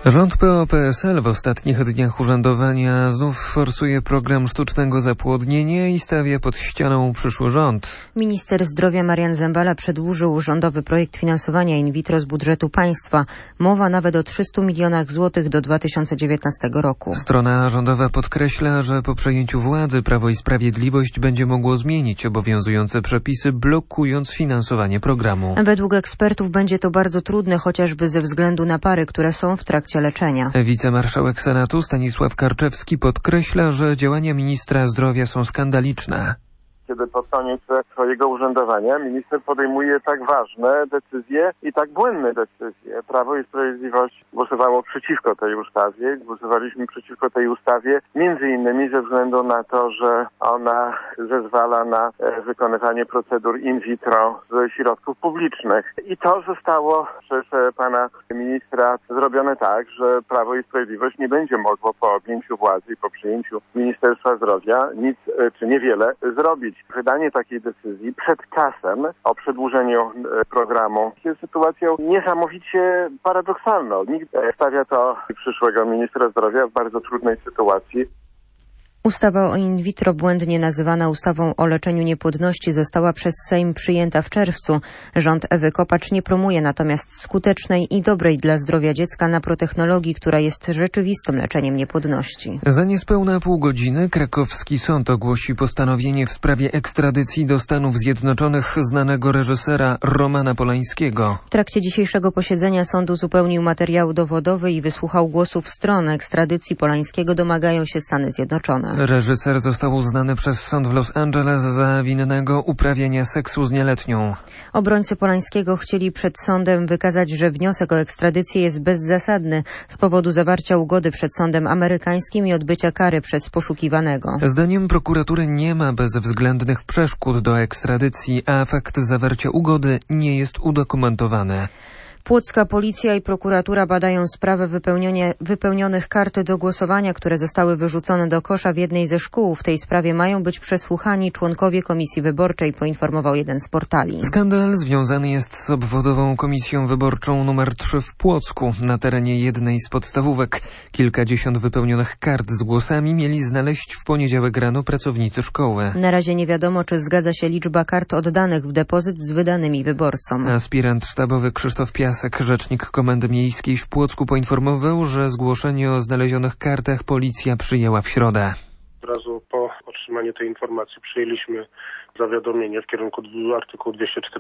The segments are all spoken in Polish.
Rząd PO-PSL w ostatnich dniach urzędowania znów forsuje program sztucznego zapłodnienia i stawia pod ścianą przyszły rząd. Minister zdrowia Marian Zembala przedłużył rządowy projekt finansowania in vitro z budżetu państwa. Mowa nawet o 300 milionach złotych do 2019 roku. Strona rządowa podkreśla, że po przejęciu władzy Prawo i Sprawiedliwość będzie mogło zmienić obowiązujące przepisy, blokując finansowanie programu. Według ekspertów będzie to bardzo trudne, chociażby ze względu na pary, które są w trakcie leczenia. Wicemarszałek Senatu Stanisław Karczewski podkreśla, że działania ministra zdrowia są skandaliczne. Kiedy pod koniec swojego urzędowania minister podejmuje tak ważne decyzje i tak błędne decyzje. Prawo i Sprawiedliwość głosowało przeciwko tej ustawie. Głosowaliśmy przeciwko tej ustawie między innymi ze względu na to, że ona zezwala na wykonywanie procedur in vitro z środków publicznych. I to zostało przez pana ministra zrobione tak, że Prawo i Sprawiedliwość nie będzie mogło po objęciu władzy i po przyjęciu Ministerstwa Zdrowia nic czy niewiele zrobić. Wydanie takiej decyzji przed czasem o przedłużeniu programu jest sytuacją niesamowicie paradoksalną. Nikt stawia to przyszłego ministra zdrowia w bardzo trudnej sytuacji. Ustawa o in vitro, błędnie nazywana ustawą o leczeniu niepłodności, została przez Sejm przyjęta w czerwcu. Rząd Ewy Kopacz nie promuje natomiast skutecznej i dobrej dla zdrowia dziecka naprotechnologii, która jest rzeczywistym leczeniem niepłodności. Za niespełna pół godziny krakowski sąd ogłosi postanowienie w sprawie ekstradycji do Stanów Zjednoczonych znanego reżysera Romana Polańskiego. W trakcie dzisiejszego posiedzenia sąd uzupełnił materiał dowodowy i wysłuchał głosów stron. Ekstradycji Polańskiego domagają się Stany Zjednoczone. Reżyser został uznany przez sąd w Los Angeles za winnego uprawiania seksu z nieletnią. Obrońcy Polańskiego chcieli przed sądem wykazać, że wniosek o ekstradycję jest bezzasadny z powodu zawarcia ugody przed sądem amerykańskim i odbycia kary przez poszukiwanego. Zdaniem prokuratury nie ma bezwzględnych przeszkód do ekstradycji, a fakt zawarcia ugody nie jest udokumentowany. Płocka policja i prokuratura badają sprawę wypełnionych kart do głosowania, które zostały wyrzucone do kosza w jednej ze szkół. W tej sprawie mają być przesłuchani członkowie komisji wyborczej, poinformował jeden z portali. Skandal związany jest z obwodową komisją wyborczą nr 3 w Płocku. Na terenie jednej z podstawówek kilkadziesiąt wypełnionych kart z głosami mieli znaleźć w poniedziałek rano pracownicy szkoły. Na razie nie wiadomo, czy zgadza się liczba kart oddanych w depozyt z wydanymi wyborcom. Aspirant sztabowy Krzysztof Piasek, rzecznik Komendy Miejskiej w Płocku, poinformował, że zgłoszenie o znalezionych kartach policja przyjęła w środę. Od razu po otrzymaniu tej informacji przyjęliśmy zawiadomienie w kierunku artykułu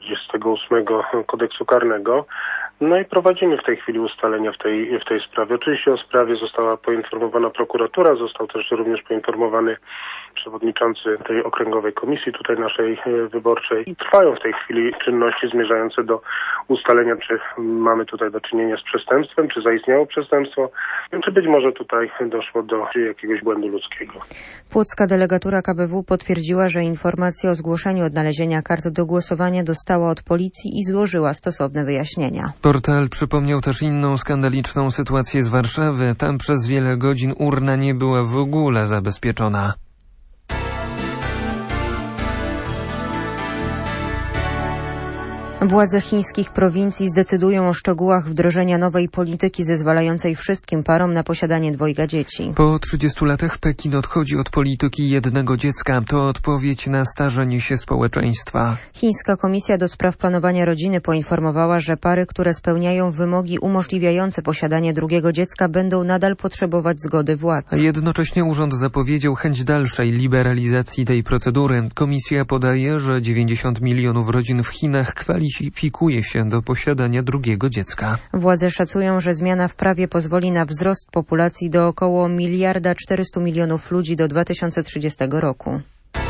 248 kodeksu karnego. No i prowadzimy w tej chwili ustalenia w tej sprawie. Oczywiście o sprawie została poinformowana prokuratura, został też również poinformowany przewodniczący tej okręgowej komisji tutaj naszej wyborczej i trwają w tej chwili czynności zmierzające do ustalenia, czy mamy tutaj do czynienia z przestępstwem, czy zaistniało przestępstwo, czy być może tutaj doszło do jakiegoś błędu ludzkiego. Płocka delegatura KBW potwierdziła, że informację o zgłoszeniu odnalezienia kart do głosowania dostała od policji i złożyła stosowne wyjaśnienia. Portal przypomniał też inną skandaliczną sytuację z Warszawy. Tam przez wiele godzin urna nie była w ogóle zabezpieczona. Władze chińskich prowincji zdecydują o szczegółach wdrożenia nowej polityki zezwalającej wszystkim parom na posiadanie dwojga dzieci. Po 30 latach Pekin odchodzi od polityki jednego dziecka. To odpowiedź na starzenie się społeczeństwa. Chińska Komisja do Spraw Planowania Rodziny poinformowała, że pary, które spełniają wymogi umożliwiające posiadanie drugiego dziecka, będą nadal potrzebować zgody władz. Jednocześnie urząd zapowiedział chęć dalszej liberalizacji tej procedury. Komisja podaje, że 90 milionów rodzin w Chinach kwalifikuje się do posiadania drugiego dziecka. Władze szacują, że zmiana w prawie pozwoli na wzrost populacji do około 1,4 miliarda ludzi do 2030 roku.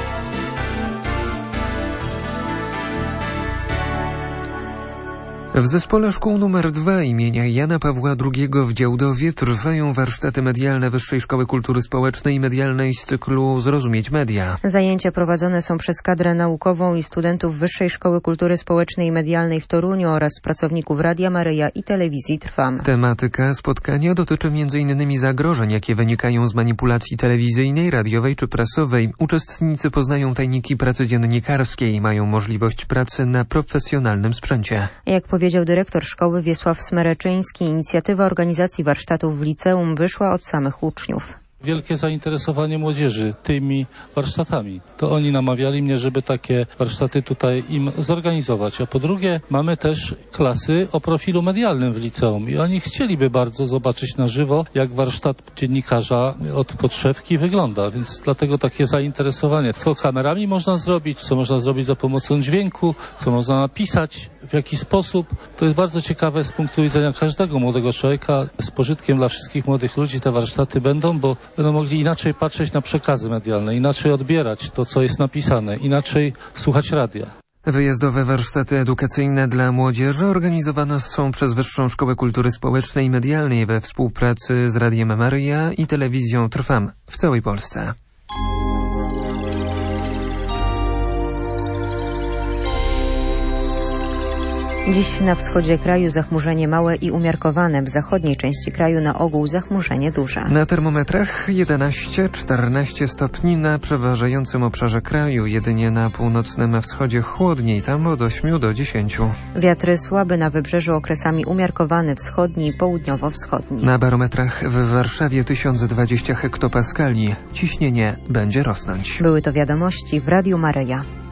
W Zespole Szkół nr 2 imienia Jana Pawła II w Działdowie trwają warsztaty medialne Wyższej Szkoły Kultury Społecznej i Medialnej z cyklu Zrozumieć Media. Zajęcia prowadzone są przez kadrę naukową i studentów Wyższej Szkoły Kultury Społecznej i Medialnej w Toruniu oraz pracowników Radia Maryja i Telewizji Trwam. Tematyka spotkania dotyczy m.in. zagrożeń, jakie wynikają z manipulacji telewizyjnej, radiowej czy prasowej. Uczestnicy poznają tajniki pracy dziennikarskiej i mają możliwość pracy na profesjonalnym sprzęcie. Jak powiedział dyrektor szkoły Wiesław Smereczyński, inicjatywa organizacji warsztatów w liceum wyszła od samych uczniów. Wielkie zainteresowanie młodzieży tymi warsztatami. To oni namawiali mnie, żeby takie warsztaty tutaj im zorganizować. A po drugie, mamy też klasy o profilu medialnym w liceum i oni chcieliby bardzo zobaczyć na żywo, jak warsztat dziennikarza od podszewki wygląda. Więc dlatego takie zainteresowanie. Co kamerami można zrobić, co można zrobić za pomocą dźwięku, co można napisać, w jaki sposób. To jest bardzo ciekawe z punktu widzenia każdego młodego człowieka. Z pożytkiem dla wszystkich młodych ludzi te warsztaty będą mogli inaczej patrzeć na przekazy medialne, inaczej odbierać to, co jest napisane, inaczej słuchać radia. Wyjazdowe warsztaty edukacyjne dla młodzieży organizowane są przez Wyższą Szkołę Kultury Społecznej i Medialnej we współpracy z Radiem Maryja i Telewizją Trwam w całej Polsce. Dziś na wschodzie kraju zachmurzenie małe i umiarkowane, w zachodniej części kraju na ogół zachmurzenie duże. Na termometrach 11-14 stopni na przeważającym obszarze kraju, jedynie na północnym wschodzie chłodniej, tam od 8 do 10. Wiatry słabe na wybrzeżu, okresami umiarkowany wschodni i południowo-wschodni. Na barometrach w Warszawie 1020 hektopaskali. Ciśnienie będzie rosnąć. Były to wiadomości w Radiu Maryja.